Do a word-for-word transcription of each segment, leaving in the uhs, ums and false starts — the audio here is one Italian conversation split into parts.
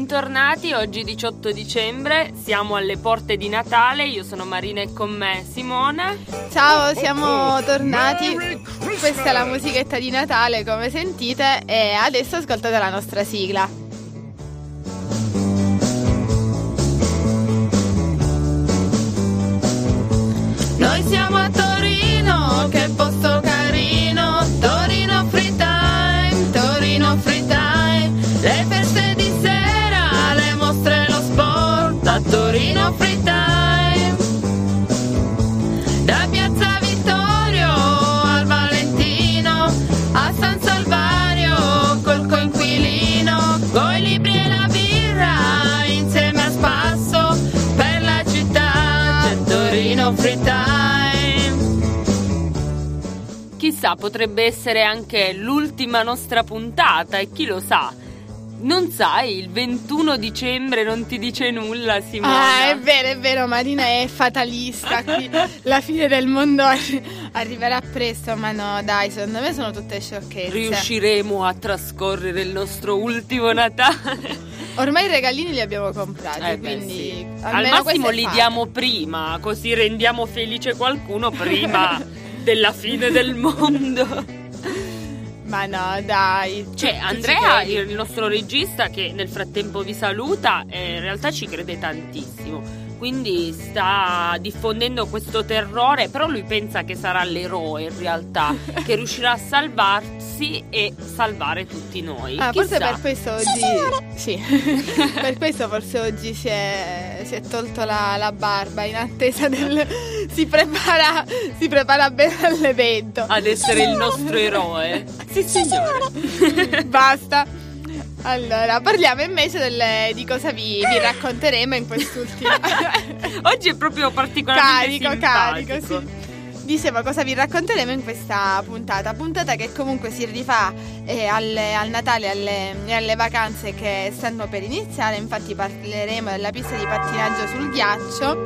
bentornati, oggi diciotto dicembre, siamo alle porte di Natale, io sono Marina e con me Simona. Ciao, siamo tornati, questa è la musichetta di Natale come sentite e adesso ascoltate la nostra sigla. Noi siamo a Torino, che posto carino, Torino Free Time, Torino Free Time, le feste di sera, le mostre, lo sport, a Torino Free Time, da Piazza Vittorio al Valentino, a San Salvario col coinquilino, coi libri e la birra, insieme a spasso, per la città c'è Torino Free Time. Chissà, potrebbe essere anche l'ultima nostra puntata e chi lo sa. Non sai, il ventuno dicembre non ti dice nulla, Simona. Ah, è vero, è vero, Marina è fatalista qui. La fine del mondo arri- arriverà presto, ma no, dai, secondo me sono tutte sciocchezze. Riusciremo a trascorrere il nostro ultimo Natale. Ormai i regalini li abbiamo comprati, eh beh, quindi sì. Al massimo li diamo prima, così rendiamo felice qualcuno prima della fine del mondo. Ma no, dai. Cioè, Andrea, il nostro regista, che nel frattempo vi saluta, eh, in realtà ci crede tantissimo. Quindi sta diffondendo questo terrore, però lui pensa che sarà l'eroe in realtà, che riuscirà a salvarsi e salvare tutti noi. Ah, Chissà. forse per questo oggi sì. Per questo forse oggi si è, si è tolto la, la barba in attesa del si prepara si prepara bene all'evento. Ad essere il nostro eroe. Sì, signore. Basta. Allora, parliamo invece delle, di cosa vi, vi racconteremo in quest'ultimo. Oggi è proprio particolarmente carico, simpatico. carico, sì. Dicevo, cosa vi racconteremo in questa puntata. Puntata che comunque si rifà eh, alle, al Natale alle, e alle vacanze che stanno per iniziare. Infatti parleremo della pista di pattinaggio sul ghiaccio.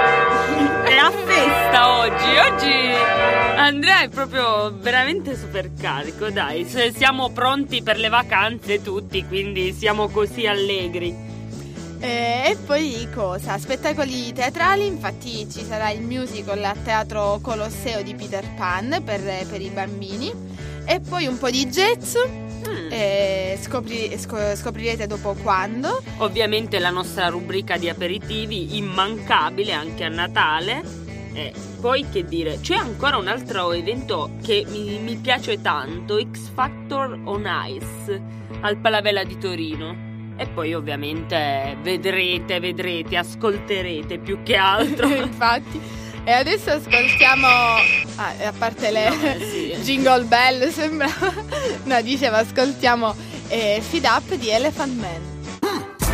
È a festa oggi. Oggi Andrea è proprio veramente super carico. Dai, siamo pronti per le vacanze tutti, quindi siamo così allegri. Eh, e poi cosa? Spettacoli teatrali, infatti ci sarà il musical a Teatro Colosseo di Peter Pan per, per i bambini, e poi un po' di jazz. Mm. Eh, scopri, sc- scoprirete dopo quando. Ovviamente la nostra rubrica di aperitivi immancabile anche a Natale. E poi che dire, c'è ancora un altro evento che mi, mi piace tanto, X Factor on Ice al Palavella di Torino. E poi ovviamente vedrete, vedrete, ascolterete più che altro. Infatti. E adesso ascoltiamo, ah, a parte le no, sì. Jingle Bell, sembra. No, dicevo, ascoltiamo eh, Feed Up di Elephant Man.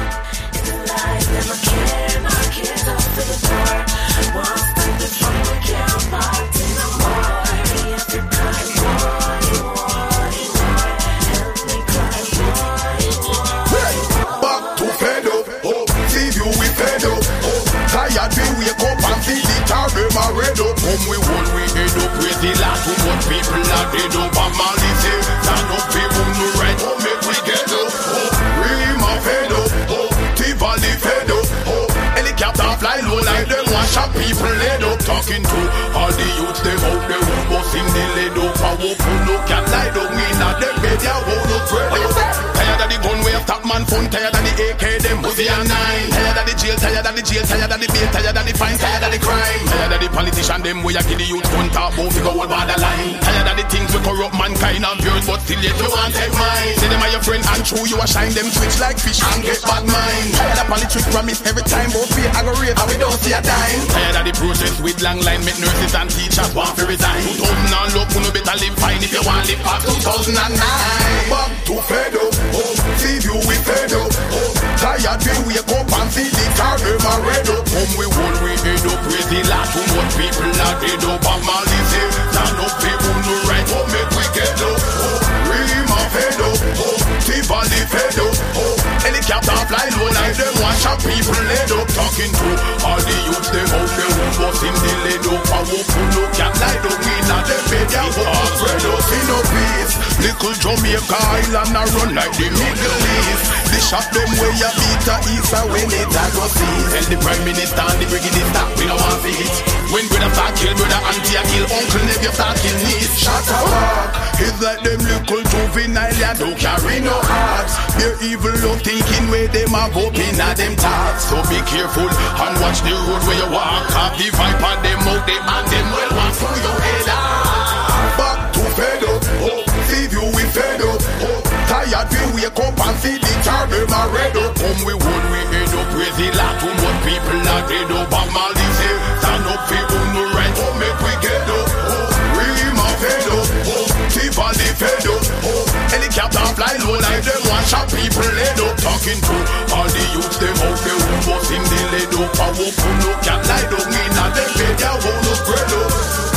Tired, we wake up and feel it all them a red up. Come we hold we head up, crazy lot too much people are dead up. And Mali say, stand up, people no right, oh make we get up. Oh, Rima fed up, oh, Tivoli fed up, oh, helicopter fly low like them wash up people laid up. Talking to all the youths, them out there who busting the lead up. I won't pull no cat lie down in a them bed, ya won't look red up. Tired of the gun way of top man phone, tired of the A K, them pussy and nine. Tired of the jail, tired of the jail, tired of the bait, tired of the fine, tired of the crime. Tired of the politician, them way I kill the youth, gun talk, both figure all borderline. Tired of the things we corrupt mankind and yours, but still yet you want take mine. Say them are your friend and true, you a shine them switch like fish and get bad mind. Tired of politics promise every time, both feel aggravate and we don't see a dime. Tired of the process with long line, make nurses and teachers want to resign. two thousand and look, you no better live fine if you want live past two thousand nine. Back to fed up, oh, see you we fed up, oh, tired we wake up and see the car them a red up. Come we hold we head up, crazy lot too much people are dead up. And Mali say, stand up people no right, oh make we get up. Oh, Rima fed up, oh, Tivoli fed up, oh, helicopter fly low like them wash up people laid up. Talking to all the youths them out there who busting the lead up. I won't pull no cat lie down in a them bed, ya won't spread us in no peace. Little Jamaica Island a run like the Middle East. The shot them way a beat a east and when it a go see. Tell the Prime Minister and the Brigadier stop, we don't want to hit. When brother start kill brother, auntie a kill uncle, nephew start kill niece. Shot a walk, it's like them little juvenile ya don't carry no heart. Their evil love thinking where them a go in a them thoughts. So be careful and watch the road where you walk. Have the viper them out them and them well want through your head. Back to fed up, oh, see you we fed up, oh. Tired we wake up and see the tar them a red up. Come we would we head up with the lot too much people are dead up. But Mali say stand up for on the right, oh make we get up, oh. We ma fed up, oh, keep on the fed up, oh. Helicopter fly low like them one shot people head up. Talking to all the youths them out there who was in the lead up. I won't put no cat lie down in a them bed ya won't no spread up.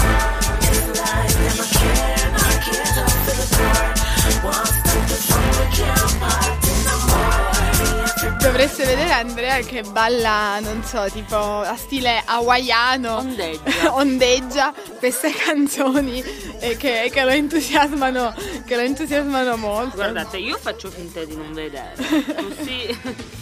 Dovreste vedere Andrea che balla, non so, tipo a stile hawaiano, ondeggia, ondeggia queste canzoni e che, che lo entusiasmano, che lo entusiasmano molto. Guardate, io faccio finta di non vedere, così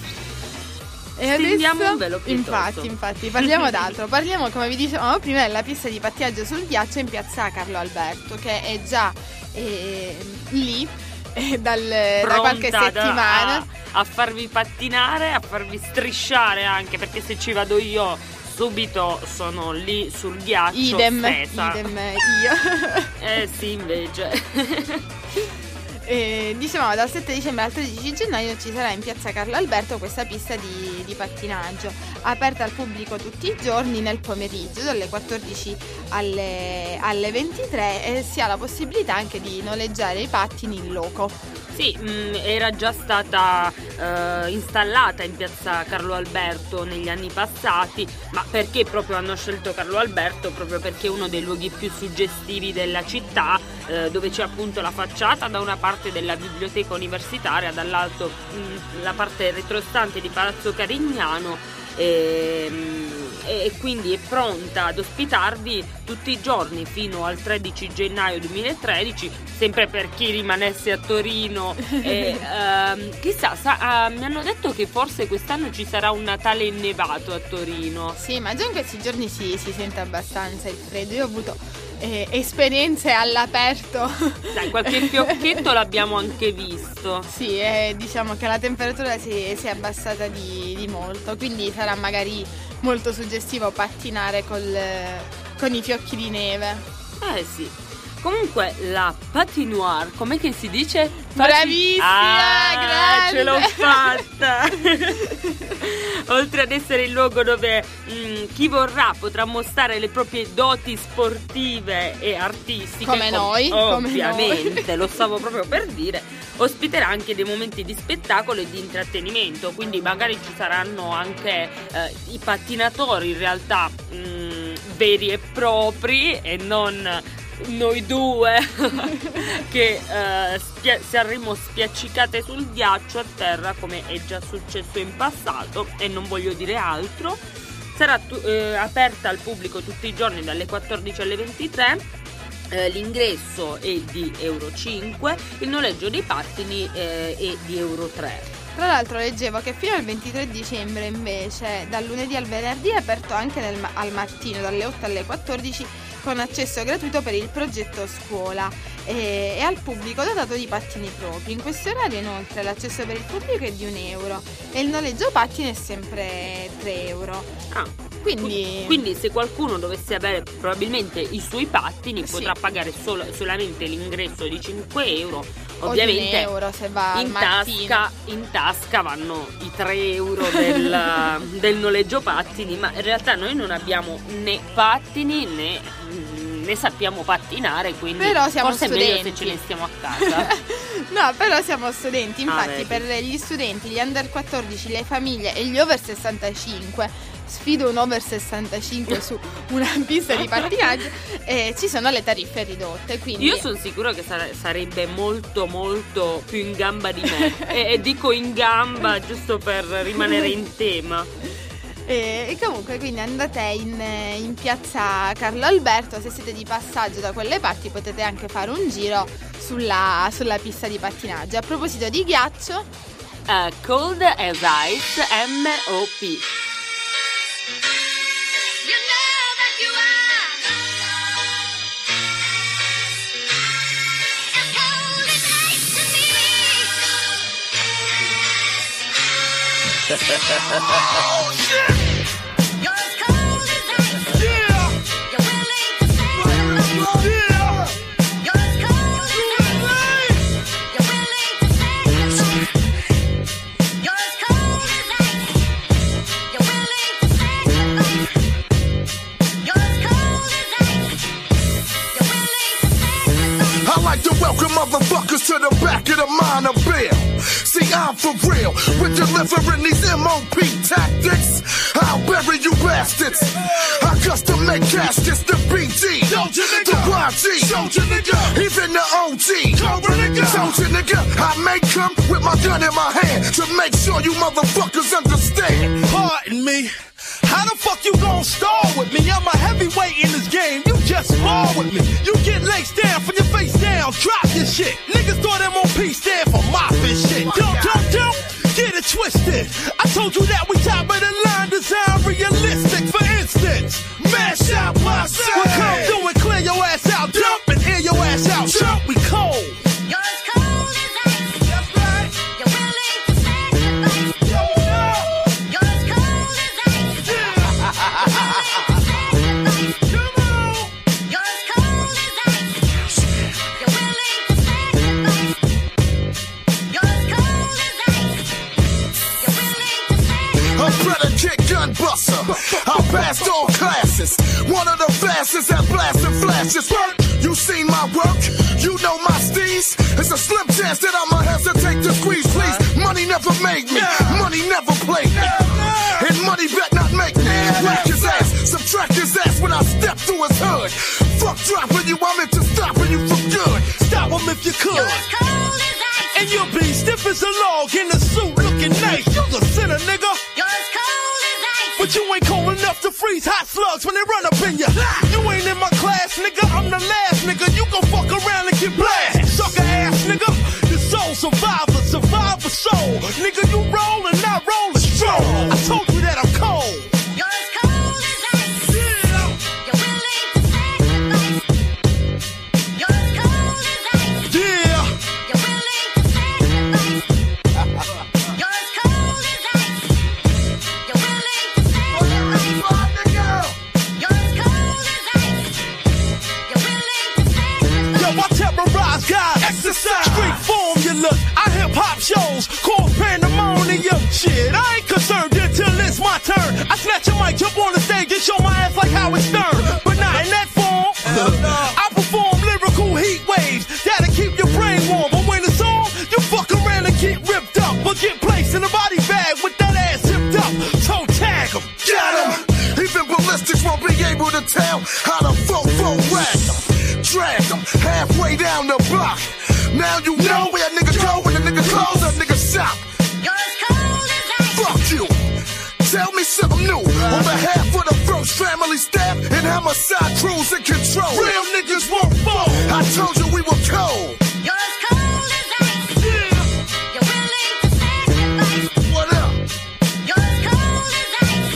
e stendiamo adesso, un velo piuttosto. Infatti, infatti, parliamo d'altro. Parliamo, come vi dicevamo prima, della pista di pattinaggio sul ghiaccio in piazza Carlo Alberto, che è già eh, lì eh, dal, da qualche settimana. Da, a, a farvi pattinare, a farvi strisciare anche, perché se ci vado io subito sono lì sul ghiaccio. Idem, stesa. idem io. Eh sì, invece. Eh, dicevamo dal sette dicembre al tredici gennaio ci sarà in piazza Carlo Alberto questa pista di, di pattinaggio aperta al pubblico tutti i giorni nel pomeriggio dalle quattordici alle, alle ventitré e si ha la possibilità anche di noleggiare i pattini in loco. Sì, mh, era già stata eh, installata in piazza Carlo Alberto negli anni passati, ma perché proprio hanno scelto Carlo Alberto? Proprio perché è uno dei luoghi più suggestivi della città, eh, dove c'è appunto la facciata da una parte della biblioteca universitaria, dall'altro mh, la parte retrostante di Palazzo Carignano, e, e quindi è pronta ad ospitarvi tutti i giorni fino al tredici gennaio duemilatredici, sempre per chi rimanesse a Torino. E, uh, chissà, sa, uh, mi hanno detto che forse quest'anno ci sarà un Natale innevato a Torino. Sì, ma già in questi giorni si, si sente abbastanza il freddo. Io ho avuto eh, esperienze all'aperto. Dai, qualche fiocchetto l'abbiamo anche visto. Sì, eh, diciamo che la temperatura si, si è abbassata di, di molto, quindi sarà magari molto suggestivo pattinare col, con i fiocchi di neve. Eh sì. Comunque la patinoire, com'è che si dice? Bravissima, ah, grande. Ce l'ho fatta. Oltre ad essere il luogo dove mh, chi vorrà potrà mostrare le proprie doti sportive e artistiche, come com- noi, ovviamente, come noi. Lo stavo proprio per dire, ospiterà anche dei momenti di spettacolo e di intrattenimento, quindi magari ci saranno anche eh, i pattinatori in realtà mh, veri e propri e non noi due che eh, spia- saremo spiaccicate sul ghiaccio a terra, come è già successo in passato, e non voglio dire altro. Sarà tu- eh, aperta al pubblico tutti i giorni dalle quattordici alle ventitré. Eh, l'ingresso è di euro cinque, il noleggio dei pattini eh, è di euro tre. Tra l'altro leggevo che fino al ventitré dicembre invece, dal lunedì al venerdì, è aperto anche nel, al mattino dalle otto alle quattordici con accesso gratuito per il progetto scuola e, e al pubblico dotato di pattini propri. In questo orario inoltre l'accesso per il pubblico è di un euro e il noleggio pattini è sempre tre euro. Ah. Quindi... Quindi se qualcuno dovesse avere probabilmente i suoi pattini, sì, potrà pagare solo, solamente l'ingresso di cinque euro. Ovviamente o di un euro se va in, al tasca, in tasca vanno i tre euro del, del noleggio pattini, ma in realtà noi non abbiamo né pattini né, né sappiamo pattinare, quindi però siamo forse studenti. è meglio se ce ne stiamo a casa. No, però siamo studenti, infatti ah, per gli studenti, gli under quattordici, le famiglie e gli over sessantacinque, sfido un over sessantacinque su una pista di pattinaggio, eh, ci sono le tariffe ridotte, quindi io sono sicura che sare- sarebbe molto molto più in gamba di me e, e dico in gamba giusto per rimanere in tema. E, e comunque quindi andate in, in piazza Carlo Alberto, se siete di passaggio da quelle parti potete anche fare un giro sulla, sulla pista di pattinaggio. A proposito di ghiaccio, uh, Cold as Ice M O P. Oh, shit! You're as cold as ice. Yeah! You're willing to sacrifice. Yeah! You're as cold as ice. You're willing to sacrifice. You're as cold as ice. You're willing to sacrifice. You're as cold as ice. You're willing to sacrifice. I like to welcome motherfuckers to the back of the minor bill. See, I'm for real with delivering these M O P tactics. I'll bury you bastards. I custom make caskets, the B G, the Y G, even the O G. Soldier nigga, I make come with my gun in my hand to make sure you motherfuckers understand. Pardon me. How the fuck you gon' stall with me? I'm a heavyweight in this game, you just spar with me. You get laced down from your face down, drop your shit. Niggas thought M O P stand for mopping shit. Don't, don't, don't get it twisted. I told you that we top of the line, design realistic. For instance, mash out my side. We come through and clear your ass out, dump and air your ass out. Jump, we cold. You're as cold as ice. That's right. You're willing to sacrifice. Yo, yo. You're as cold as ice. Yeah. You're willing to sacrifice. Come on. You're as cold as ice. You're willing to sacrifice. You're as cold as ice. You're willing to sacrifice. A predicate gun buster. I passed all classes. One of the fastest at blasting flashes. You seen my work? You know my steez? It's a slim chance that I'ma hesitate to squeeze, please. Money never made me. Money never played me. And money bet not make me. Whack his ass, subtract his ass when I step through his hood. Fuck dropping you, I'm into stopping you from good. Stop him if you could. You're as cold as ice. And you'll be stiff as a log in a suit looking nice. You the sinner, nigga. You're as cold as ice. But you ain't cold enough to freeze hot slugs when they run up in ya. You ain't in my class, nigga. I'm the last, nigga. You gon' fuck around and get blasted. Sucker ass, nigga. The soul survivor, survivor soul. Nigga, you roll and I roll a stroll. I told you that I'm cold. You're as cold as ice. Yeah. You're willing to sacrifice. You're as cold as ice. Yeah. You're willing to sacrifice. You're as cold as ice. You're willing to sacrifice. You're as cold as ice. You're willing to sacrifice. Yo, I terrorize guys. Exercise. Street formulas. I hip hop shows. Called pandemonium. Shit, I ain't concerned until it's my turn. I snatch a mic, jump on the stage and show my ass like Howard Stern. But not in that form. I perform lyrical heat waves that'll keep your brain warm. But when it's on, you fuck around and get ripped up. But get placed in a body bag with that ass zipped up. Toe tag 'em. Got him. Even ballistics won't be able to tell how to fofo rag them. Drag them halfway down the block. Now you know where a nigga go when a nigga close, a nigga shop. You're as cold as ice. Fuck you. Tell me something new. On behalf of the First Family staff and homicide crews in control. Real niggas won't fall. I told you we were cold. You're as cold as ice. You're willing to sacrifice. What up? You're as cold as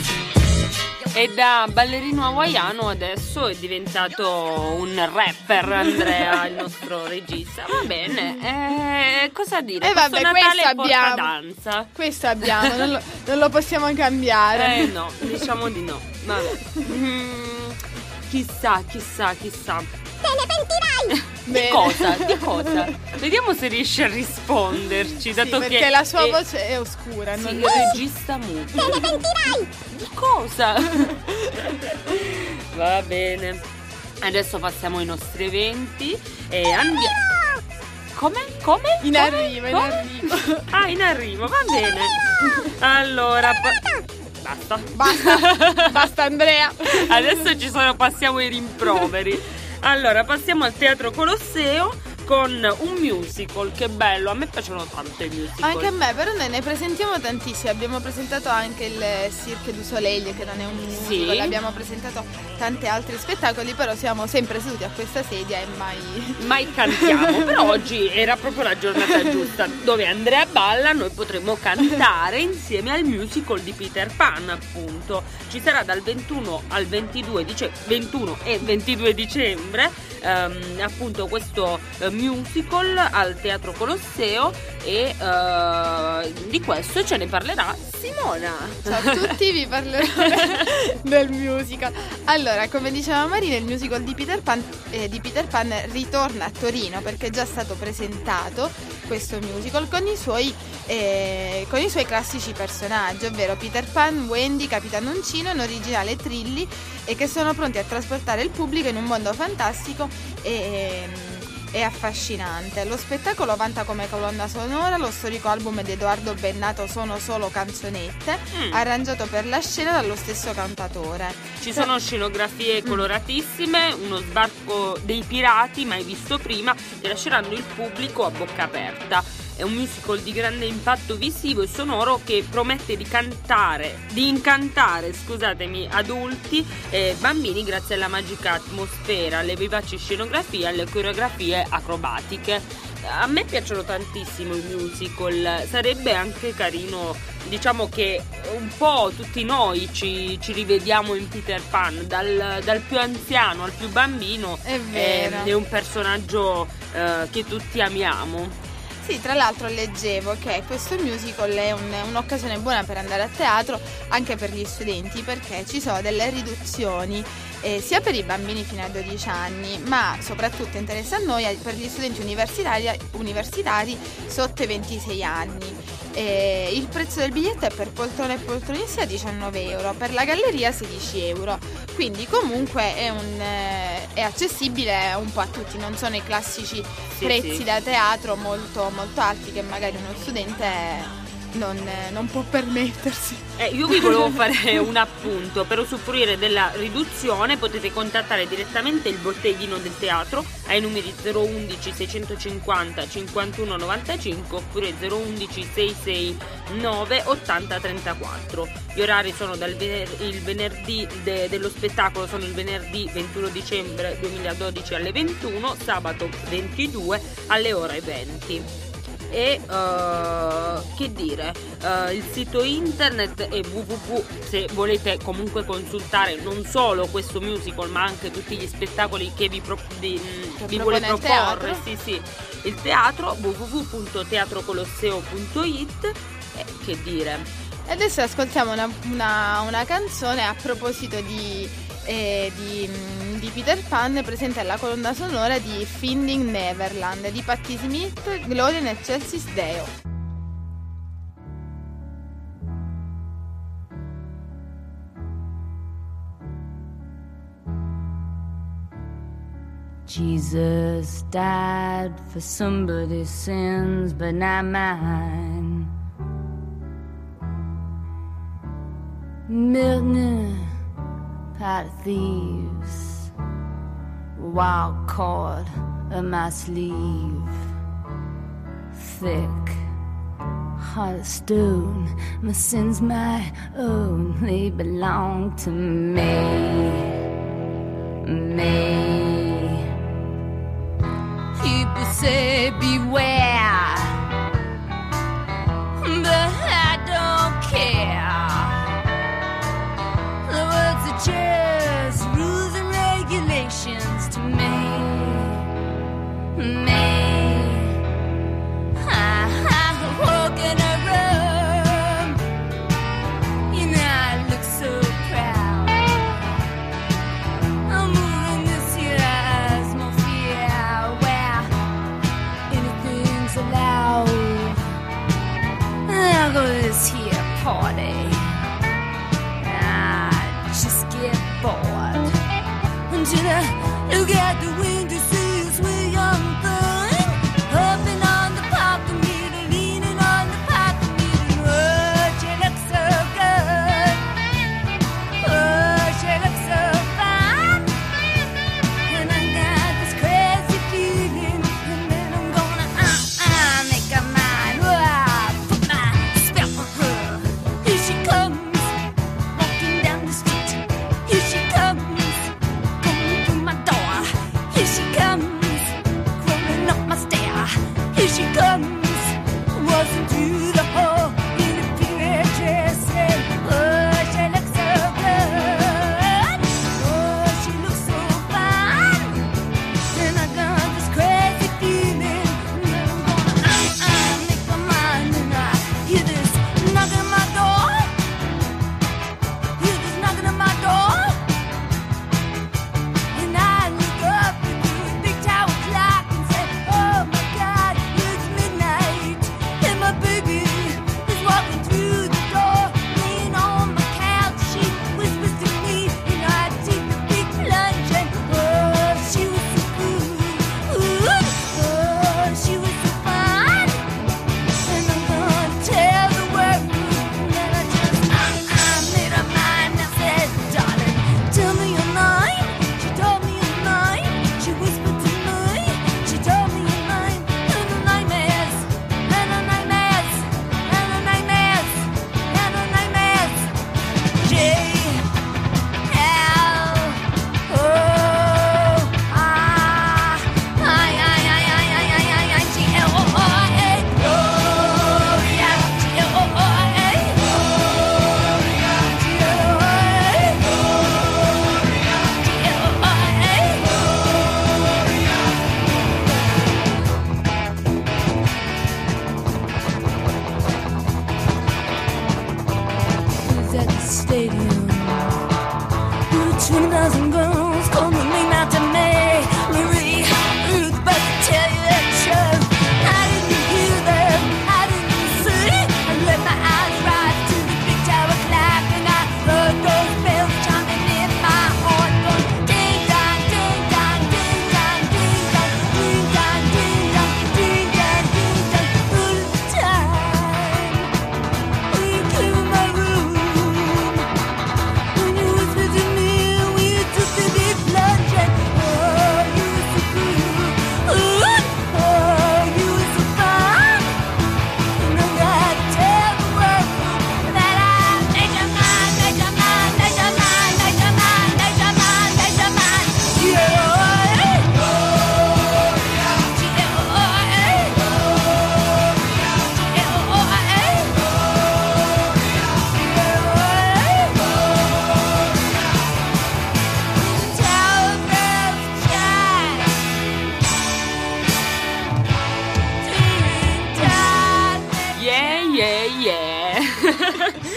ice. E da ballerino hawaiano adesso è diventato un rapper, Andrea, il nostro regista. Va bene, eh, cosa dire? E eh vabbè, Natale questo porta abbiamo. danza. Questo abbiamo, non lo, non lo possiamo cambiare. Eh no, diciamo di no. Vabbè. Mm, chissà, chissà, chissà. Te ne pentirai! Di Bene. cosa? Di cosa? Vediamo se riesce a risponderci, dato Sì, perché che la sua è, voce è oscura. sì, non il regista muto. Te ne pentirai! Di cosa? Va bene. Adesso passiamo ai nostri eventi e andiamo. Come? Come? In Come? arrivo, in Come? arrivo. Ah, in arrivo, va bene. Allora, pa- basta. Basta, basta Andrea. Adesso ci sono, passiamo ai rimproveri. Allora, passiamo al Teatro Colosseo con un musical, che bello, a me piacciono tanto i musical. Anche a me, però noi ne presentiamo tantissimi, abbiamo presentato anche il Cirque du Soleil, che non è un musical, sì. abbiamo presentato tanti altri spettacoli, però siamo sempre seduti a questa sedia e mai... mai cantiamo. Però oggi era proprio la giornata giusta, dove Andrea balla, noi potremo cantare insieme al musical di Peter Pan, appunto. Ci sarà dal ventuno al ventidue dice- ventuno e ventidue dicembre ehm, appunto questo eh, musical al Teatro Colosseo, e eh, di questo ce ne parlerà Simona. Ciao a tutti, vi parlerò del musical. Allora, come diceva Marina, il musical di Peter Pan, eh, di Peter Pan ritorna a Torino, perché è già stato presentato questo musical con i suoi eh, con i suoi classici personaggi, ovvero Peter Pan, Wendy, Capitano Uncino, in originale Trilli, e che sono pronti a trasportare il pubblico in un mondo fantastico e, e affascinante. Lo spettacolo vanta come colonna sonora lo storico album di Edoardo Bennato Sono solo canzonette, mm. arrangiato per la scena dallo stesso cantatore. Ci sono scenografie coloratissime, uno sbarco dei pirati mai visto prima, che lasceranno il pubblico a bocca aperta. È un musical di grande impatto visivo e sonoro che promette di cantare, di incantare, scusatemi, adulti e bambini grazie alla magica atmosfera, alle vivaci scenografie e alle coreografie acrobatiche. A me piacciono tantissimo i musical, sarebbe anche carino, diciamo, che un po' tutti noi ci, ci rivediamo in Peter Pan, dal, dal più anziano al più bambino. È vero. È, è un personaggio eh, che tutti amiamo. Sì, tra l'altro leggevo che questo musical è un, un'occasione buona per andare a teatro anche per gli studenti, perché ci sono delle riduzioni eh, sia per i bambini fino a dodici anni, ma soprattutto interessa a noi per gli studenti universitari, universitari sotto i ventisei anni. Eh, il prezzo del biglietto è per poltrone e poltronista diciannove euro, per la galleria sedici euro, quindi comunque è, un, eh, è accessibile un po' a tutti, non sono i classici sì, prezzi sì. da teatro molto, molto alti che magari uno studente non, non può permettersi. Eh, io vi volevo fare un appunto: per usufruire della riduzione potete contattare direttamente il botteghino del teatro ai numeri zero undici seicentocinquanta cinquantuno novantacinque oppure zero undici seicentonovantanove ottanta trentaquattro. Gli orari sono dal vener- il venerdì de- dello spettacolo sono il venerdì ventuno dicembre duemiladodici alle ventuno, sabato ventidue alle ore venti. E uh, che dire, uh, il sito internet è w w w, se volete comunque consultare non solo questo musical ma anche tutti gli spettacoli che vi, pro- di, che vi vuole proporre, il sì sì, il teatro w w w punto teatro colosseo punto i t. E che dire, e adesso ascoltiamo una, una, una canzone a proposito di, eh, di, di Peter Pan, presente alla colonna sonora di Finding Neverland di Patti Smith, Gloria in Excelsis Deo. Jesus died for somebody's sins, but not mine. Milton, pot of thieves, wild cord of my sleeve, thick heart of stone. My sins my own, they belong to me, me. People say beware, but I don't care. The words are just rules and regulations to me, me. I, I walk in a room, you know I look so proud. I'm moving this here atmosphere where anything's allowed. I'll go to this here party. Bored until I look out the window, see a sweet young thing hopping on the parking meter, leaning on the parking meter. Oh, she looks so good. Oh, she looks so fine. And I got this crazy feeling, and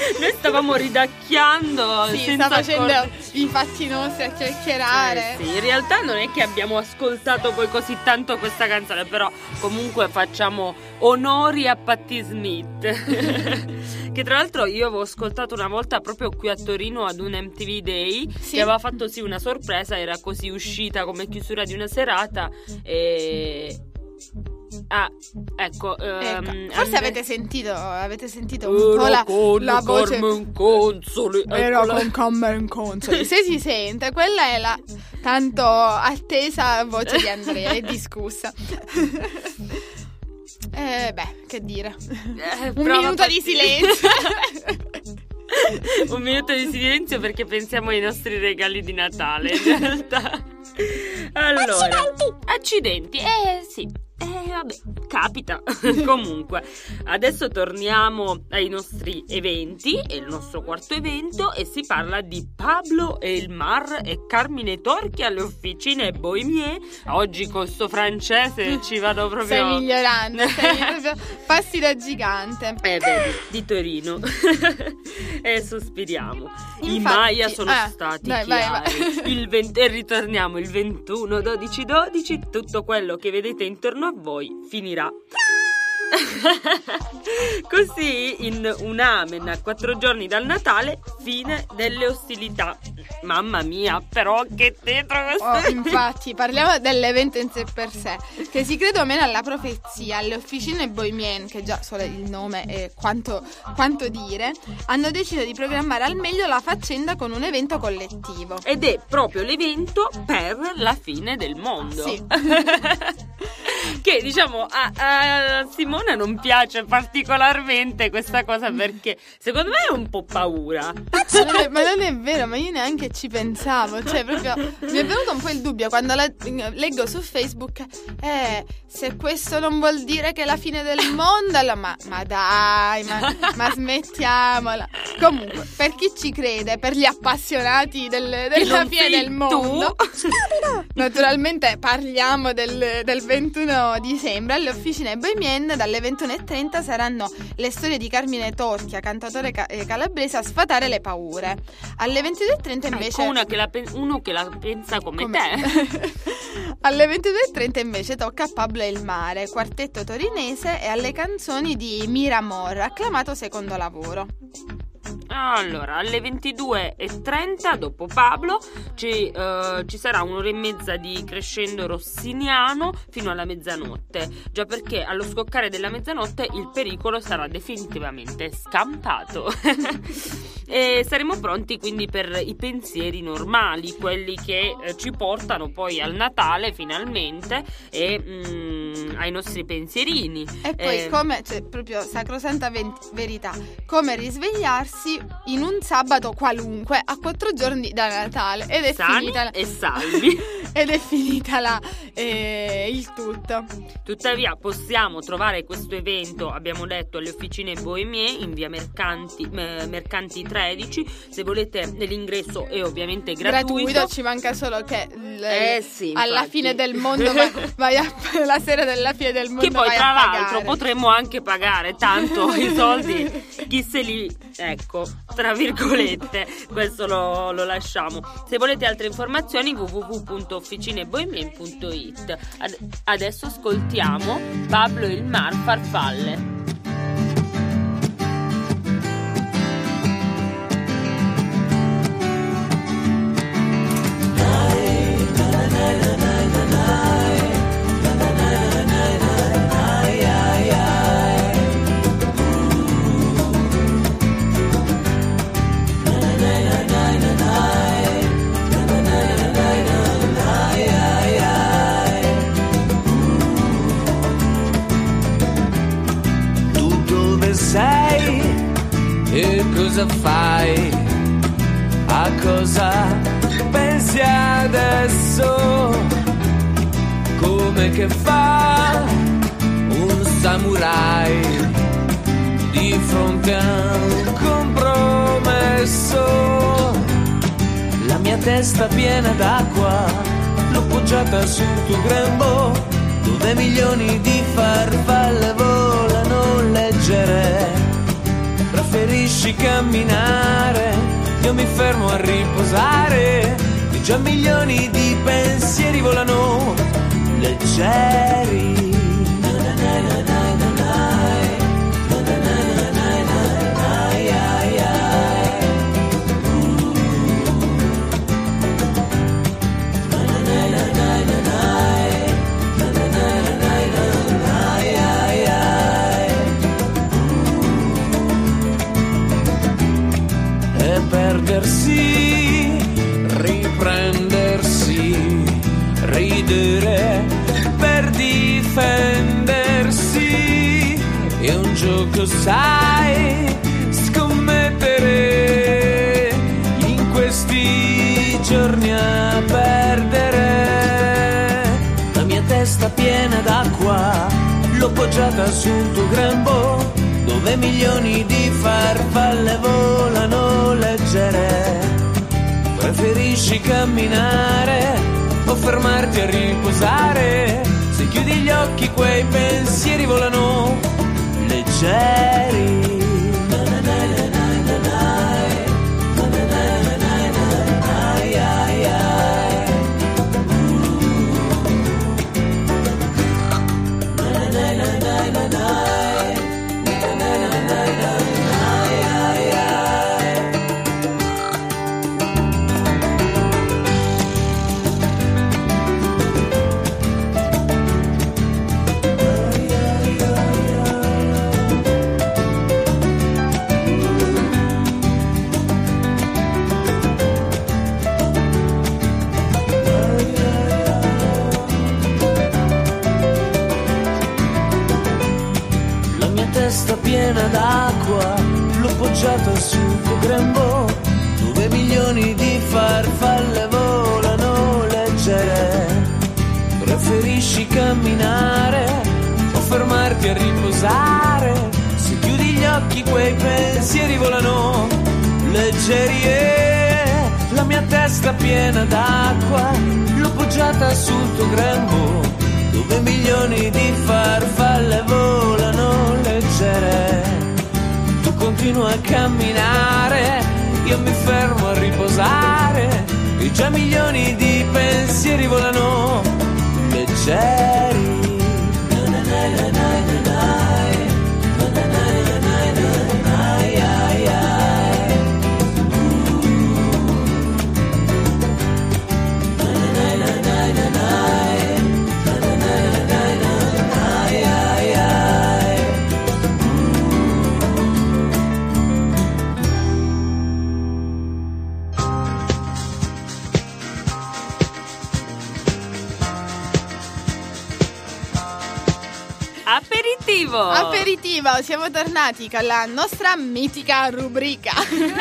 Noi stavamo ridacchiando Sì, senza sta facendo accor- i fatti nostri a chiacchierare. Eh sì, in realtà non è che abbiamo ascoltato poi così tanto questa canzone, però comunque facciamo onori a Patti Smith. Che tra l'altro io avevo ascoltato una volta proprio qui a Torino ad un M T V Day, Sì. che aveva fatto sì una sorpresa, era così uscita come chiusura di una serata e... Ah, ecco, Ecco, ehm, forse And- avete sentito, avete sentito un po' Era la, con la voce. Carmen Consoli, Era eccola. con Carmen Consoli. Se si sente, quella è la tanto attesa voce di Andrea, è discussa. Eh, beh, che dire. Eh, Un prova minuto a di farti- silenzio. Un minuto di silenzio perché pensiamo ai nostri regali di Natale, in realtà. Allora, accidenti, eh sì, eh vabbè, capita. Comunque, adesso torniamo ai nostri eventi, è il nostro quarto evento e si parla di Pablo e il Mar e Carmine Torchi alle officine Bohemie. Oggi con sto francese ci vado proprio... Stai migliorando, stai proprio passi da gigante. Eh, vedi, di Torino. E sospiriamo. I Infatti, Maya sono eh, stati dai, vai, chiari. vai. Il venti e ritorniamo il ventuno, dodici, dodici. Tutto quello che vedete intorno a voi finirà. Così in un amen a quattro giorni dal Natale, fine delle ostilità. Mamma mia, però che tetro questo. Oh, infatti, parliamo dell'evento in sé per sé, che si crede o meno alla profezia. Le officine Bohemien, che già solo il nome è quanto, quanto dire, hanno deciso di programmare al meglio la faccenda con un evento collettivo. Ed è proprio l'evento per la fine del mondo. Sì. Che diciamo a, a Simona non piace particolarmente questa cosa perché secondo me è un po' paura. Ma non, è, ma non è vero, ma io neanche ci pensavo. Cioè, proprio mi è venuto un po' il dubbio quando la, leggo su Facebook. Eh, se questo non vuol dire che è la fine del mondo, allora, ma, ma dai, ma, ma smettiamola. Comunque, per chi ci crede, per gli appassionati del, della non fine sei del mondo, tu. naturalmente parliamo del, del ventuno dicembre. Alle officine Bohemien dalle ventuno e trenta saranno le storie di Carmine Torchia, cantautore ca- eh, calabrese, a sfatare le paure. Alle ventidue e trenta invece Ecco una che la pen- uno che la pensa come, Come- te. Alle ventidue e trenta invece tocca a Pablo e il Mare, quartetto torinese, e alle canzoni di Miramor, acclamato secondo lavoro. Allora, alle ventidue e trenta dopo Pablo ci, eh, ci sarà un'ora e mezza di crescendo rossiniano fino alla mezzanotte, già perché allo scoccare della mezzanotte il pericolo sarà definitivamente scampato. E saremo pronti quindi per i pensieri normali, quelli che eh, ci portano poi al Natale finalmente e mm, ai nostri pensierini. E poi Eh, come, cioè proprio sacrosanta ven- verità, come risvegliarsi in un sabato qualunque a quattro giorni da Natale ed è sani finita la, e salvi. ed è finita la, eh, il tutto. Tuttavia possiamo trovare questo evento, abbiamo detto, alle officine Bohemie in via Mercanti, eh, Mercanti tredici. Se volete l'ingresso è ovviamente gratuito. Gratuito, ci manca solo che l- Eh sì, alla infatti. fine del mondo vai, vai a, la sera della fine del mondo Che poi vai tra a l'altro pagare. potremmo anche pagare, tanto i soldi chi se li, ecco, tra virgolette, questo lo, lo lasciamo. Se volete altre informazioni w w w punto officinebohemien punto it. Ad- adesso ascoltiamo Pablo e il Mar, Farfalle. Sei e cosa fai? A cosa pensi adesso? Come che fa un samurai di fronte a un compromesso? La mia testa piena d'acqua l'ho poggiata sul tuo grembo, dove milioni di farfalle volano leggere. Preferisco preferisci camminare, io mi fermo a riposare, e già milioni di pensieri volano leggeri. Perdersi, riprendersi, ridere per difendersi, è un gioco, sai, scommettere in questi giorni a perdere. La mia testa piena d'acqua l'ho poggiata sul tuo grembo, dove milioni di farfalle volano leggere. Preferisci camminare o fermarti a riposare? Se chiudi gli occhi quei pensieri volano leggeri. Piena d'acqua, l'ho poggiata sul tuo grembo, dove milioni di farfalle volano leggere. Preferisci camminare o fermarti a riposare? Se chiudi gli occhi quei pensieri volano leggeri. E la mia testa piena d'acqua, l'ho poggiata sul tuo grembo, dove milioni di farfalle volano leggere. Tu continui a camminare, io mi fermo a riposare, e già milioni di pensieri volano leggeri. Aperitivo! Aperitivo, siamo tornati con la nostra mitica rubrica.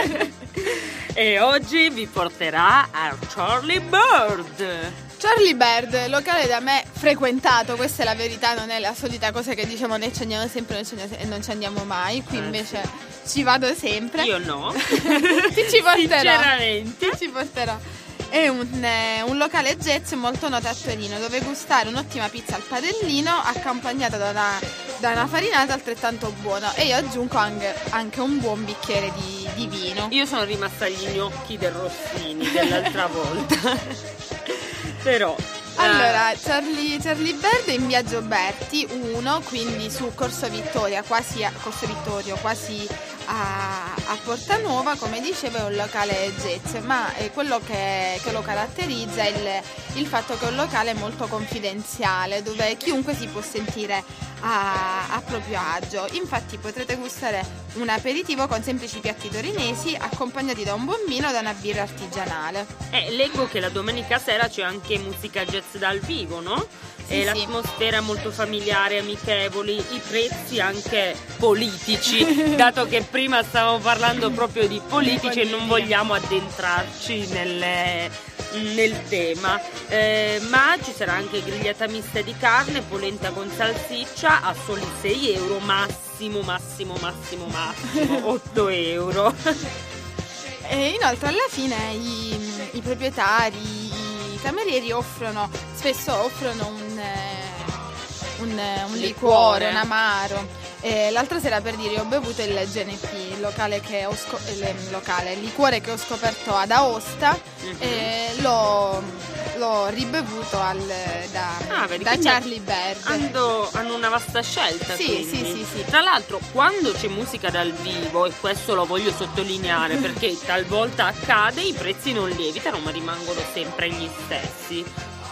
E oggi vi porterà a Charlie Bird. Charlie Bird, locale da me frequentato, questa è la verità, non è la solita cosa che diciamo noi ci andiamo sempre e non ci andiamo mai, qui invece ci vado sempre. Io no. Ti ci porterò. Sinceramente. Ti ci porterò. È un, eh, un locale jazz molto noto a Torino, dove gustare un'ottima pizza al padellino accompagnata da una, da una farinata altrettanto buona, e io aggiungo anche, anche un buon bicchiere di, di vino. Io sono rimasta agli gnocchi del Rossini dell'altra volta. Però allora, Charlie, Charlie Bird è in Viaggio Berti uno, quindi su Corso Vittoria, quasi a, Corso Vittorio, quasi a, a Porta Nuova, come dicevo, è un locale jazz, ma è quello che, che lo caratterizza è il, il fatto che è un locale molto confidenziale, dove chiunque si può sentire a, a proprio agio. Infatti potrete gustare un aperitivo con semplici piatti torinesi accompagnati da un buon vino o da una birra artigianale. Eh, leggo che la domenica sera c'è anche musica jazz dal vivo, no? Sì, e sì. l'atmosfera è molto familiare, amichevoli, i prezzi anche politici, dato che prima stavamo parlando proprio di politici e non vogliamo addentrarci nelle, nel tema, eh, ma ci sarà anche grigliata mista di carne, polenta con salsiccia a soli sei euro, massimo massimo massimo massimo otto euro. E inoltre alla fine i, i proprietari, i camerieri offrono, spesso offrono un, un, un liquore, un amaro, E l'altra sera, per dire, ho bevuto il G N P, il locale che ho sco- il locale, il liquore che ho scoperto ad Aosta, mm-hmm. e l'ho, l'ho ribevuto al, da, ah, vedi, da Charlie Bird. Hanno, hanno una vasta scelta. Sì, quindi. sì, sì, sì. Tra l'altro, quando c'è musica dal vivo, e questo lo voglio sottolineare perché talvolta accade, i prezzi non lievitano ma rimangono sempre gli stessi.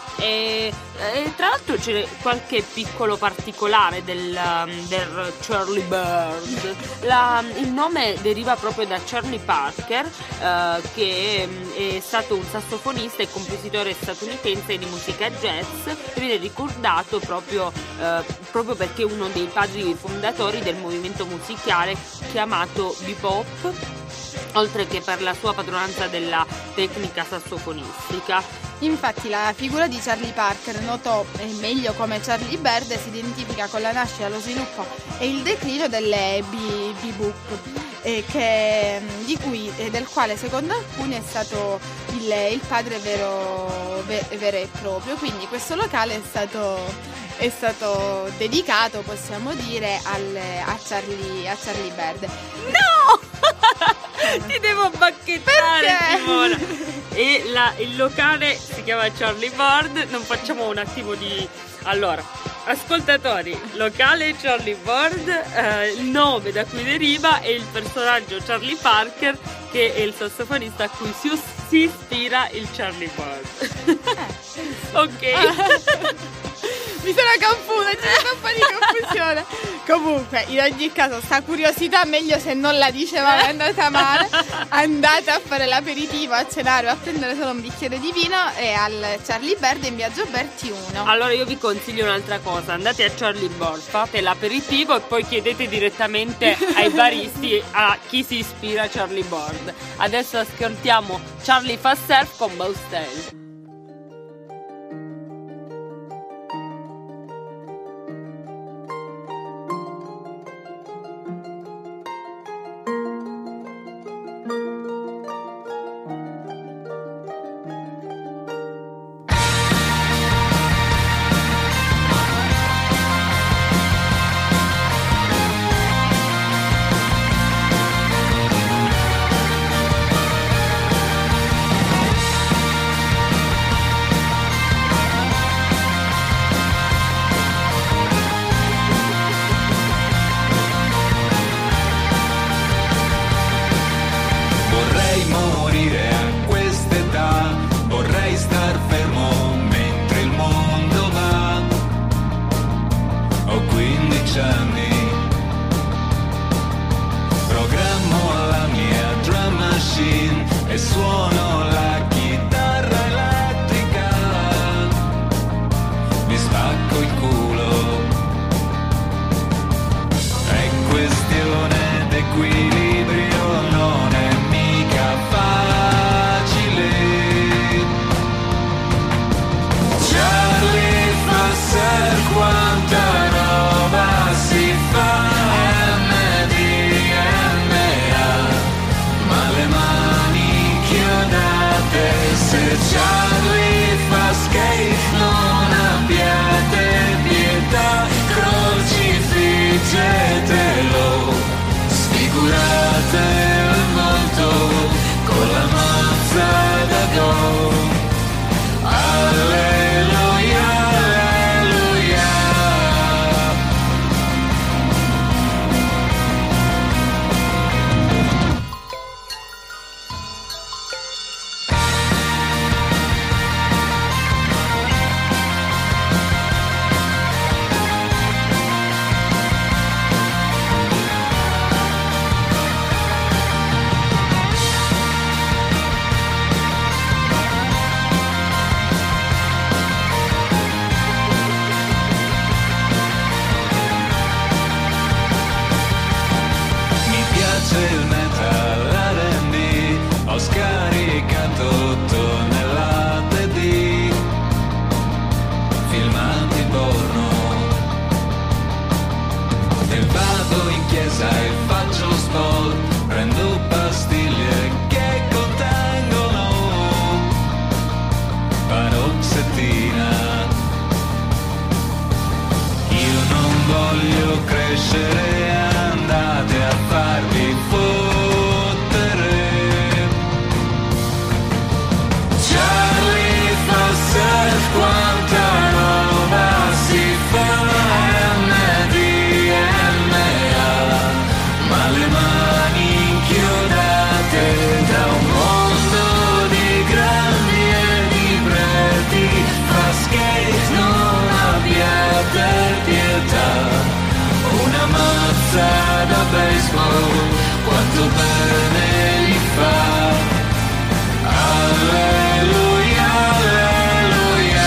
E, e tra l'altro c'è qualche piccolo particolare del, del Charlie Bird. La, il nome deriva proprio da Charlie Parker, eh, che è stato un sassofonista e compositore statunitense di musica jazz, e viene ricordato proprio, eh, proprio perché è uno dei padri fondatori del movimento musicale chiamato bebop, oltre che per la sua padronanza della tecnica sassofonistica. Infatti la figura di Charlie Parker, noto meglio come Charlie Bird, si identifica con la nascita, lo sviluppo e il declino delle bebop, eh, che, di cui, eh, del quale secondo alcuni è stato il, il padre vero, vero e proprio. Quindi questo locale è stato, è stato dedicato, possiamo dire, al, a, Charlie, a Charlie Bird. No! Ti devo bacchettare, perché? Simona. E la, il locale si chiama Charlie Bird. Non facciamo un attimo di... Allora, ascoltatori, locale Charlie Bird, eh, il nome da cui deriva è il personaggio Charlie Parker, che è il sassofonista a cui si, si ispira il Charlie Bird. Eh. Ok. Mi sono confusa, c'è stata un po' di confusione. Comunque, in ogni caso, sta curiosità meglio se non la dicevamo, è andata male. Andate a fare l'aperitivo, a cenare o a prendere solo un bicchiere di vino e al Charlie Bird in viaggio Berti uno. Allora io vi consiglio un'altra cosa, andate a Charlie Bird, fate l'aperitivo e poi chiedete direttamente ai baristi a chi si ispira a Charlie Bird. Adesso ascoltiamo Charlie Fa Surf con Boustel. Charlie fa skate, non abbiate pietà. disco, quanto bene gli fa. Alleluia, alleluia.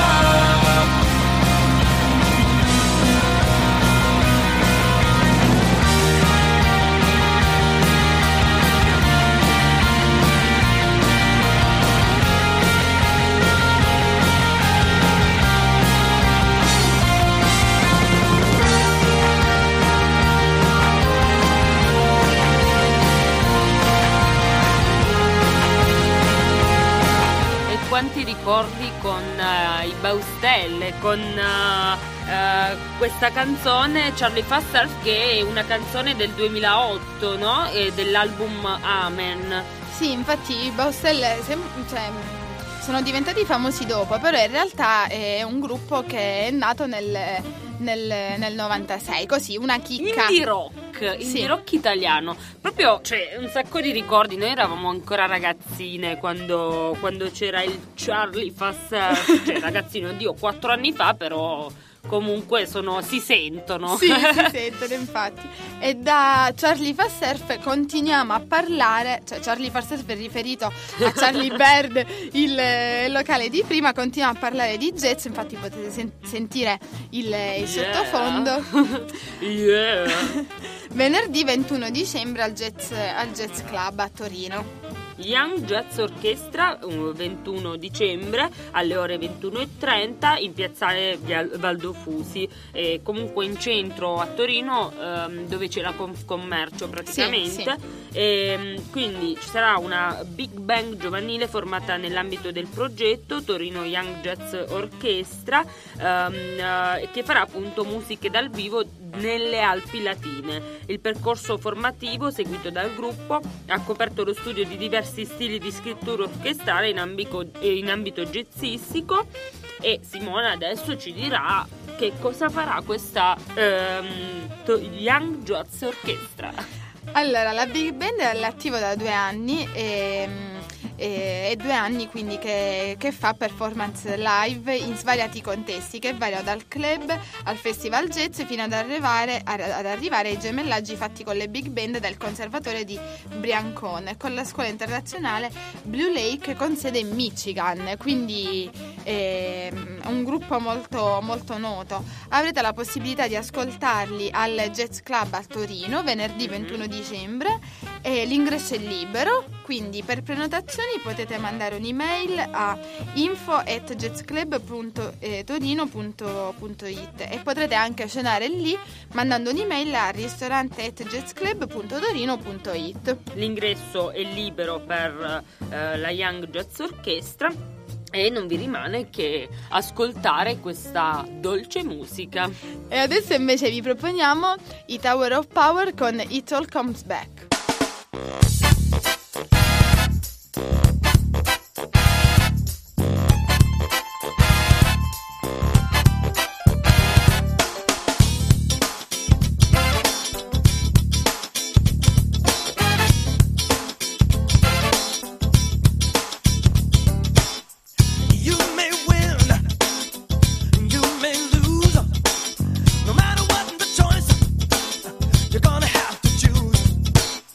Quanti ricordi con uh, i Baustelle, con uh, uh, questa canzone Charlie Fast Surf, che è una canzone del duemilaotto, no? E dell'album Amen. Sì, infatti i Baustelle sem- cioè, sono diventati famosi dopo, però in realtà è un gruppo che è nato nel, nel, nel novantasei, così una chicca. Indie rock, indie Sì. rock italiano. Proprio, cioè, un sacco di ricordi. Noi eravamo ancora ragazzine quando, quando c'era il Charlie Fast Surf. Cioè, ragazzine, oddio, quattro anni fa, però comunque sono, si sentono. Sì, si sentono infatti. E da Charlie Fast Surf continuiamo a parlare, cioè Charlie Fast Surf è riferito a Charlie Bird, il eh, locale di prima, continuiamo a parlare di jazz, infatti potete sen- sentire il, il Yeah. sottofondo. Yeah. Venerdì ventuno dicembre al Jazz, al Jazz Club a Torino. Young Jazz Orchestra, uh, ventuno dicembre alle ore ventuno e trenta in piazzale Via- Valdofusi, e comunque in centro a Torino, ehm, dove c'è la Confcommercio praticamente. Sì, E, quindi ci sarà una big band giovanile formata nell'ambito del progetto Torino Young Jazz Orchestra, ehm, eh, che farà appunto musiche dal vivo nelle Alpi Latine. Il percorso formativo seguito dal gruppo ha coperto lo studio di diversi stili di scrittura orchestrale in ambito, in ambito jazzistico, e Simona adesso ci dirà che cosa farà questa ehm, to- Young Jazz Orchestra. Allora, la Big Band è all'attivo da due anni e, e, e due anni quindi che, che fa performance live in svariati contesti, che variano dal club al festival jazz fino ad arrivare, ad arrivare ai gemellaggi fatti con le Big Band del conservatorio di Briancone con la scuola internazionale Blue Lake con sede in Michigan, quindi è un gruppo molto, molto noto. Avrete la possibilità di ascoltarli al Jazz Club a Torino venerdì ventuno dicembre, e l'ingresso è libero, quindi per prenotazioni potete mandare un'email a info at jazzclub punto torino punto it e potrete anche cenare lì mandando un'email a ristorante at jazzclub punto torino punto it. L'ingresso è libero per eh, la Young Jazz Orchestra e non vi rimane che ascoltare questa dolce musica. E adesso invece vi proponiamo i Tower of Power con It All Comes Back. You may win, you may lose. No matter what the choice, you're gonna have to choose.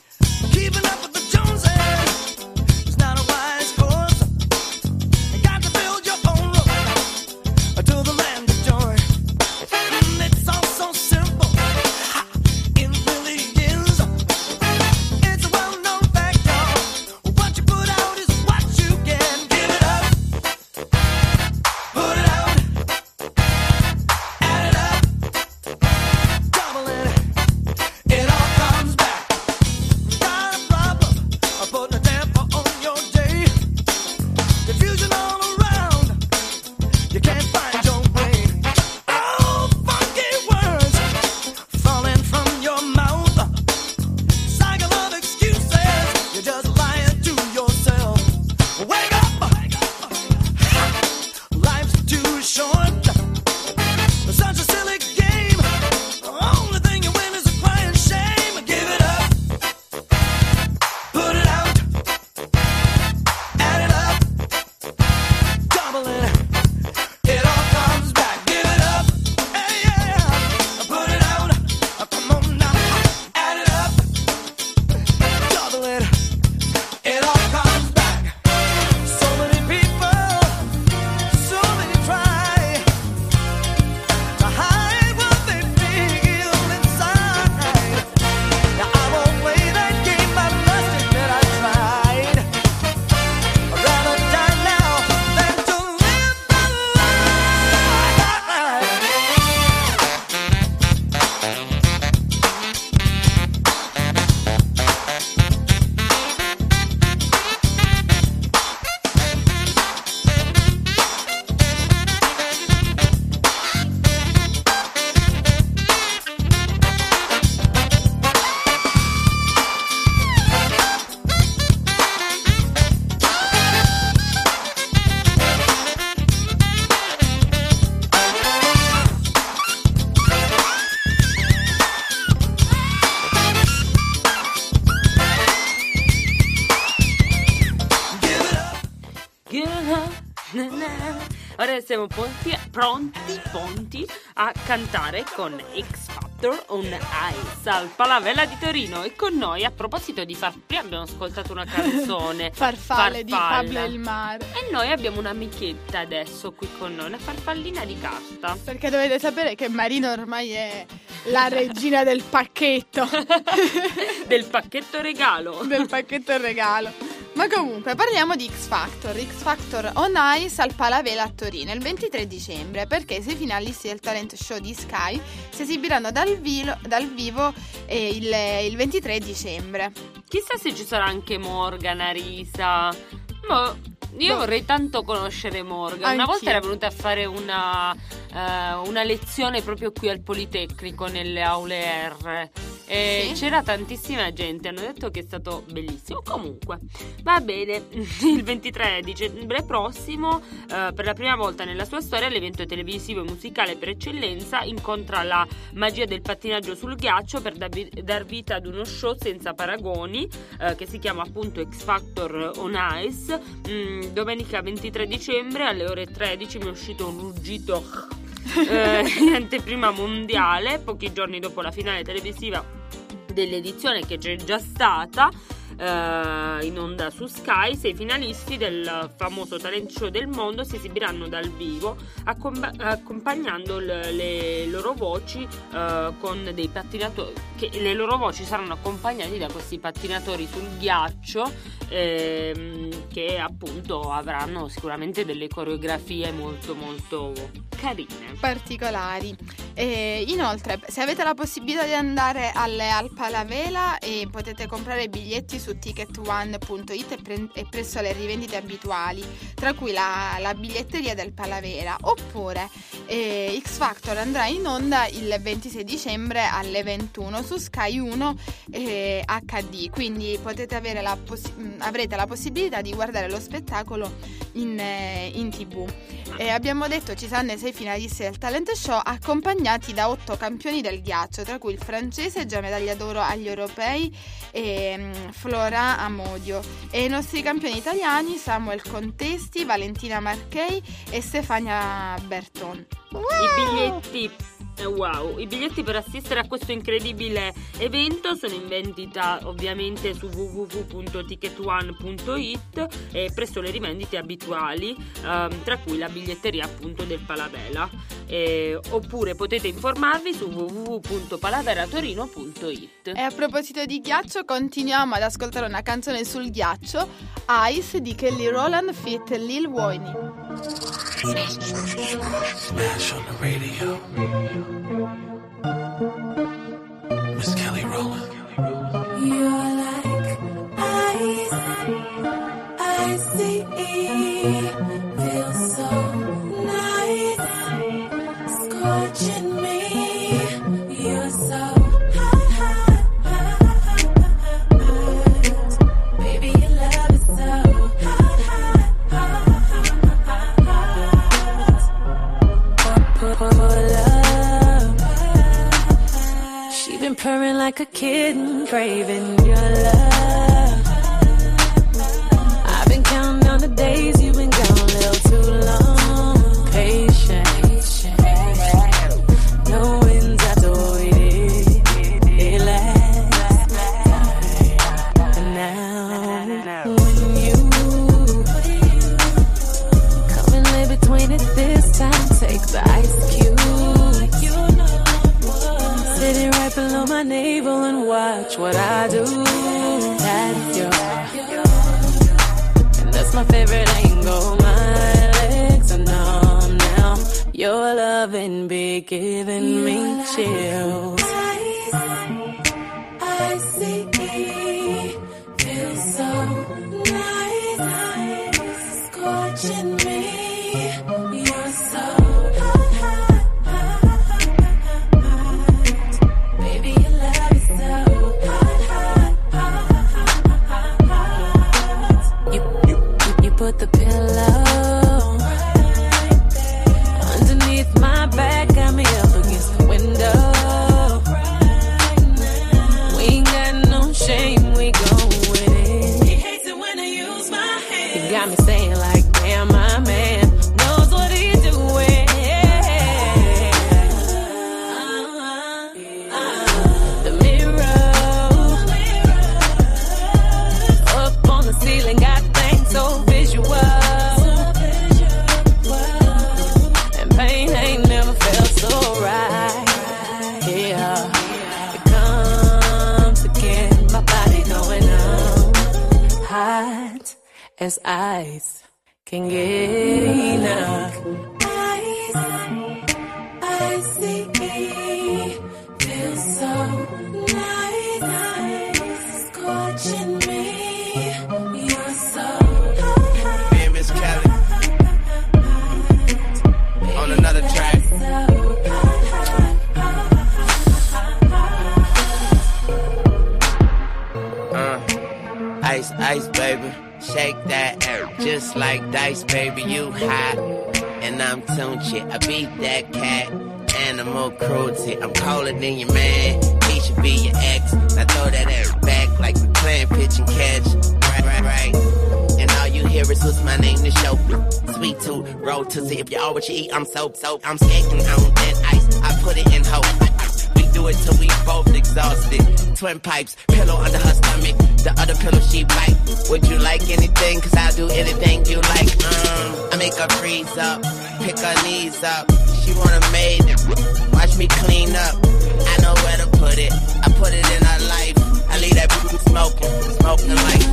eh, siamo pronti, pronti, pronti a cantare con X Factor on Ice al Palavela di Torino. E con noi, a proposito di farfalle, abbiamo ascoltato una canzone Farfalle di Farfalla. Pablo El Mar. E noi abbiamo un'amichetta adesso qui con noi, una farfallina di carta. Perché dovete sapere che Marina ormai è la regina del pacchetto. Del pacchetto regalo. Del pacchetto regalo. Ma comunque parliamo di X Factor, X Factor on Ice al Palavela a Torino il ventitré dicembre, perché i sei finalisti del talent show di Sky si esibiranno dal, vilo, dal vivo eh, il, il ventitré dicembre. Chissà se ci sarà anche Morgan, Arisa. Boh, io Boh. vorrei tanto conoscere Morgan. Una Anch'io. volta era venuta a fare una, uh, una lezione proprio qui al Politecnico nelle aule R. E Sì? c'era tantissima gente, hanno detto che è stato bellissimo. Comunque, va bene, il ventitré dicembre prossimo, uh, per la prima volta nella sua storia, l'evento televisivo e musicale per eccellenza incontra la magia del pattinaggio sul ghiaccio per dar, dar vita ad uno show senza paragoni, uh, che si chiama appunto X Factor on Ice. Mm, domenica ventitré dicembre alle ore tredici mi è uscito un ruggito eh, in anteprima mondiale, pochi giorni dopo la finale televisiva dell'edizione che c'è già stata eh, in onda su Sky. Sei finalisti del famoso talent show del mondo si esibiranno dal vivo accomp- accompagnando le, le loro voci eh, con dei pattinatori, che le loro voci saranno accompagnati da questi pattinatori sul ghiaccio ehm, che appunto avranno sicuramente delle coreografie molto molto carine, Particolari. E inoltre, se avete la possibilità di andare alle, al Palavela, e potete comprare i biglietti su ticket one punto it e, pre- e presso le rivendite abituali, tra cui la, la biglietteria del Palavela. Oppure eh, X Factor andrà in onda il ventisei dicembre alle ventuno su Sky uno eh, acca di, quindi potete avere la possi- avrete la possibilità di guardare lo spettacolo in, eh, in tv. E abbiamo detto ci saranno i sei finalisti del talent show accompagnati da otto campioni del ghiaccio, tra cui il francese già medaglia d'oro agli europei e um, Flora Amodio, e i nostri campioni italiani Samuel Contesti, Valentina Marchei e Stefania Berton. I biglietti wow, i biglietti per assistere a questo incredibile evento sono in vendita ovviamente su w w w punto ticket one punto it e presso le rivendite abituali, ehm, tra cui la biglietteria appunto del Palavela, eh, oppure potete informarvi su w w w punto palaveratorino punto it. E a proposito di ghiaccio, continuiamo ad ascoltare una canzone sul ghiaccio, Ice di Kelly Rowland feat. Lil Wayne. Smash on the radio. Miss Kelly Rowland. You're like ice, icy, feels so nice, scorching me. You're so hot, hot, hot. Baby, your love is so hot, hot, hot, hot. Pull, pull, pull up. She been purring like a kitten, craving your love. I've been counting down the days you've been gone a little too long. Patient, knowing that's the way it, it lasts. And now, when you come and lay between it this time, take the ice cube. Sitting right below my navel and watch what I do. That's your, and that's my favorite angle. My legs are numb now. Your loving be giving me chills. I see, feels so nice, scorching me. You're so put the pillow underneath my back, got me up against the window. We ain't got no shame, we go with it. He hates it when I use my hands. You got me saying like, damn, I'm as ice can get enough. Ice, icy, feels so nice, nice, scorching me. You're so hot. Me and Miss Kelly on another track. Uh, ice, ice, baby. Shake that air just like dice, baby. You hot and I'm Tunchi. I beat that cat. Animal cruelty. I'm colder than your man. He should be your ex. Now throw that ass back like we playing pitch and catch. Right, right, right. And all you hear is what's my name to show. Sweet tooth, roll to see if you all what you eat. I'm soap, soap. I'm skating on that ice. I put it in hope. We do it till we both exhausted. Twin pipes, pillow under her stomach. The other pillow she bite. Would you like anything? Cause I'll do anything you like. Um, I make her freeze up, pick her knees up. She want a maid, watch me clean up. I know where to put it. I put it in her life. I leave that boo smoking, smoking like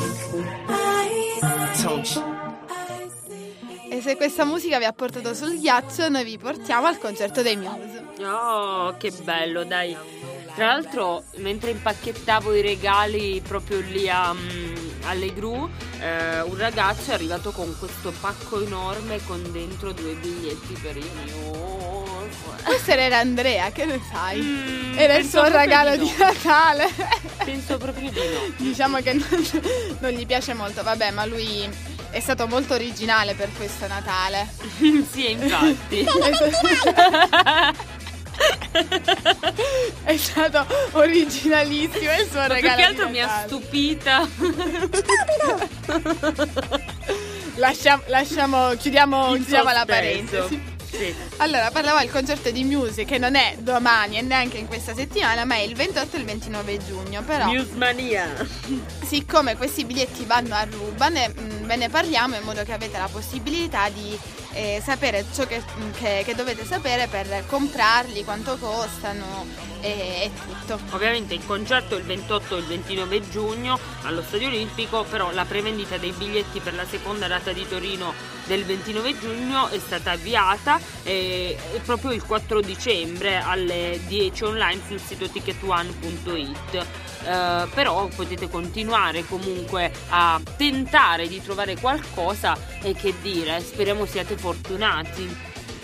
ice. Tunch. E se questa musica vi ha portato sul ghiaccio, noi vi portiamo al concerto dei Muse. Oh, che bello, dai. Tra l'altro, mentre impacchettavo i regali proprio lì a, alle Gru, eh, un ragazzo è arrivato con questo pacco enorme con dentro due biglietti per i Muse. Questo era Andrea, che ne sai? Mm, era il suo regalo di, di no. Natale. Penso proprio di no. Diciamo che non, non gli piace molto, vabbè, ma lui è stato molto originale per questo Natale. Sì, infatti. È stato originalissimo il suo Ma regalo. più che altro di mi ha Natale. stupita. Lasciamo, lasciamo chiudiamo, In chiudiamo la sospeso. parentesi. Sì. Allora, parlavo al concerto di Muse, che non è domani e neanche in questa settimana, ma è il ventotto e il ventinove giugno. Però, Musmania. siccome questi biglietti vanno a ruba, ne, mh, ve ne parliamo in modo che avete la possibilità di eh, sapere ciò che, che, che dovete sapere per comprarli, quanto costano e, e tutto. Ovviamente il concerto è il ventotto e il ventinove giugno allo Stadio Olimpico, però la prevendita dei biglietti per la seconda data di Torino del ventinove giugno è stata avviata e, e proprio il quattro dicembre alle dieci online sul sito ticket one punto it. Uh, però potete continuare comunque a tentare di trovare qualcosa e che dire, speriamo siate fortunati.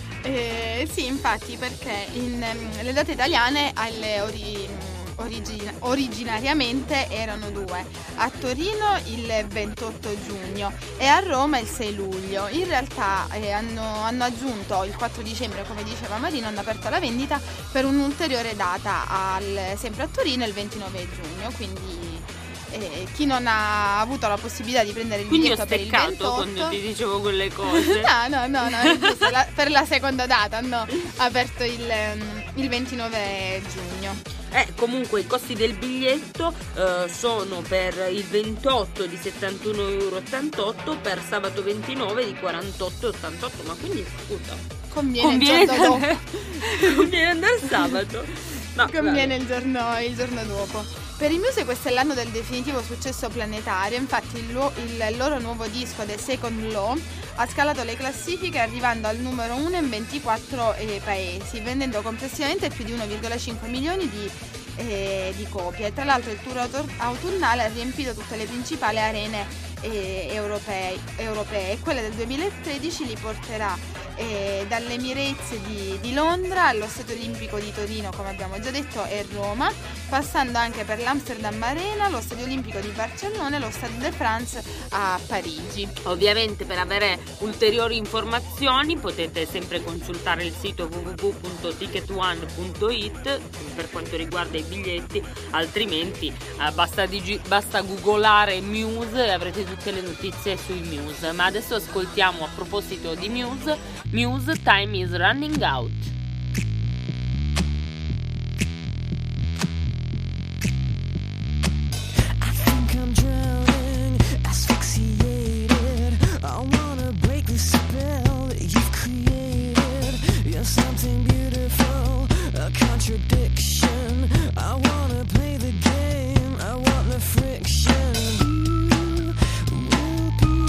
Eh, sì, infatti, perché in, um, le date italiane alle ori, origina, originariamente erano due: a Torino il ventotto giugno e a Roma il sei luglio. In realtà eh, hanno, hanno aggiunto il quattro dicembre, come diceva Marino, hanno aperto la vendita per un'ulteriore data al, sempre a Torino il ventinove giugno, quindi eh, chi non ha avuto la possibilità di prendere il Quindi ho biglietto per il steccato ventotto quando ti dicevo quelle cose. no no no, no è giusto, la, per la seconda data hanno aperto il, il ventinove giugno. Eh, comunque i costi del biglietto eh, sono per il ventotto di settantuno virgola ottantotto euro, per sabato ventinove di quarantotto virgola ottantotto. Ma quindi scusa, Conviene, conviene, il giorno dopo. andare, conviene andare sabato. No, Conviene il giorno, il giorno dopo. Per i Muse questo è l'anno del definitivo successo planetario, infatti il, lo, il loro nuovo disco The Second Law ha scalato le classifiche arrivando al numero uno in ventiquattro eh, paesi, vendendo complessivamente più di uno virgola cinque milioni di, eh, di copie. Tra l'altro il tour autor- autunnale ha riempito tutte le principali arene eh, europee, europee e quella del duemilatredici li porterà eh, dall'Emirates di, di Londra allo Stadio Olimpico di Torino, come abbiamo già detto, e Roma, passando anche per l'Amsterdam Arena, lo Stadio Olimpico di Barcellona e lo Stade de France a Parigi. Ovviamente per avere ulteriori informazioni potete sempre consultare il sito w w w punto ticket one punto it per quanto riguarda i biglietti, altrimenti eh, basta, digi- basta googolare Muse e avrete tutte le notizie sui Muse. Ma adesso ascoltiamo, a proposito di Muse, Muse Time is Running Out. Something beautiful, a contradiction. I wanna play the game, I want the friction. You will be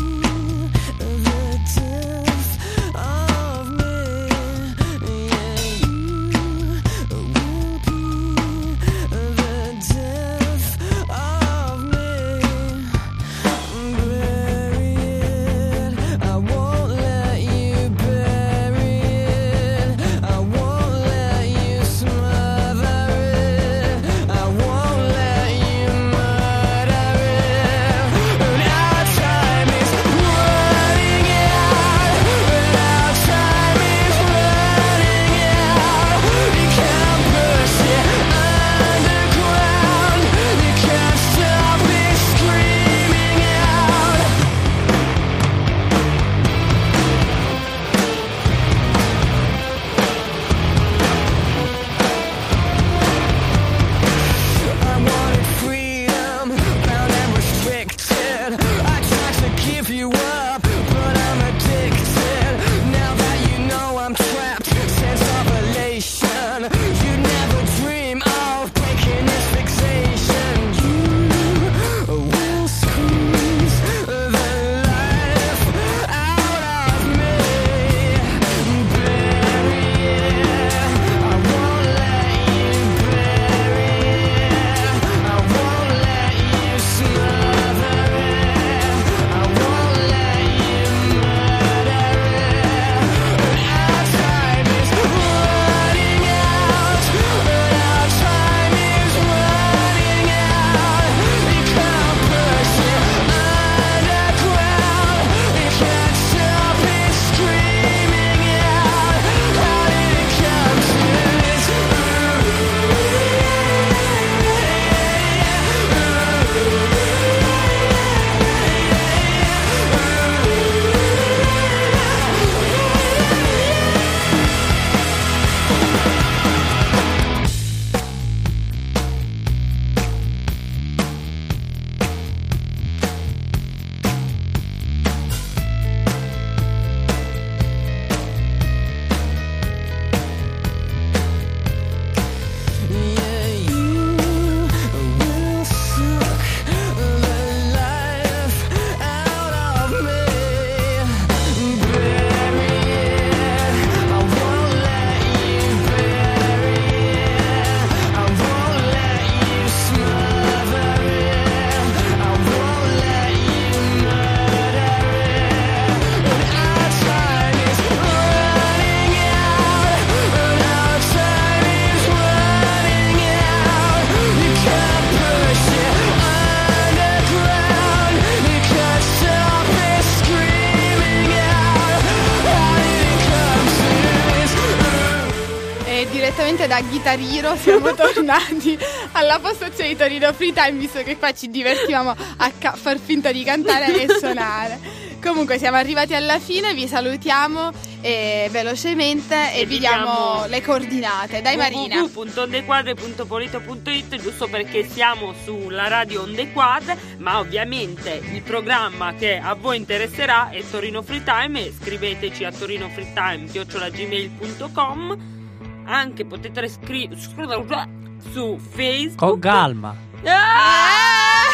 direttamente da Guitar Hero siamo tornati alla postazione di Torino Free Time, visto che qua ci divertivamo a ca- far finta di cantare e suonare. Comunque siamo arrivati alla fine, vi salutiamo eh, velocemente e, e vi diamo le coordinate. Dai Marina. w w w punto ondequadre punto polito punto it, giusto perché siamo sulla radio Onde Quadre, ma ovviamente il programma che a voi interesserà è Torino Free Time, e scriveteci a torinofreetime chiocciola gmail punto com. Anche potete scrivere su Facebook. Con calma. Ah!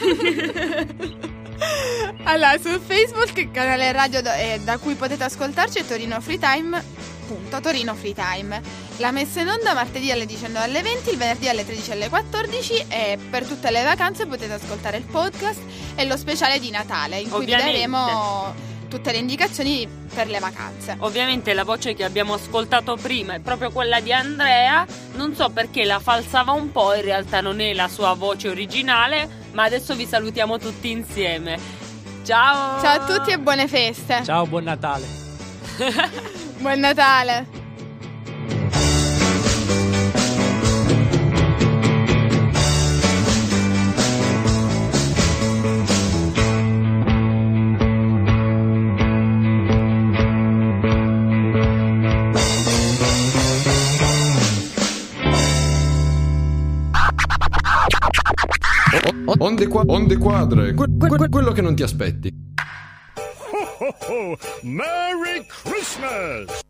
Allora, su Facebook il canale radio do- eh, da cui potete ascoltarci è Torino Free Time, punto Torino Free Time. La messa in onda martedì alle diciannove alle venti, il venerdì alle tredici alle quattordici, e per tutte le vacanze potete ascoltare il podcast e lo speciale di Natale, in cui Ovviamente. vi daremo tutte le indicazioni per le vacanze. Ovviamente la voce che abbiamo ascoltato prima è proprio quella di Andrea, non so perché la falsava un po', in realtà non è la sua voce originale, ma adesso vi salutiamo tutti insieme. Ciao! Ciao a tutti e buone feste. Ciao, buon Natale. Buon Natale. Onde, qua- onde quadre, que- que- que- quello che non ti aspetti. Merry Christmas!